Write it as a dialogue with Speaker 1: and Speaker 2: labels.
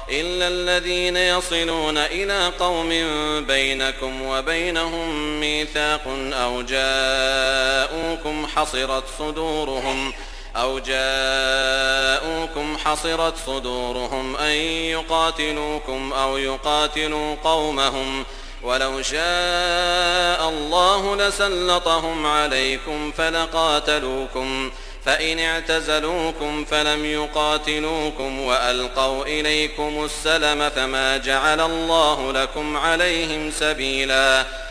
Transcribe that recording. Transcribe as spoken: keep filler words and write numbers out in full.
Speaker 1: إلا الذين يصلون إلى قوم بينكم وبينهم ميثاق أو جاءوكم حصرت صدورهم أو جاءوكم حصرت صدورهم أن يقاتلوكم أو يقاتلوا قومهم ولو شاء الله لسلطهم عليكم فلقاتلوكم فإن اعتزلوكم فلم يقاتلوكم وألقوا إليكم السلم فما جعل الله لكم عليهم سبيلا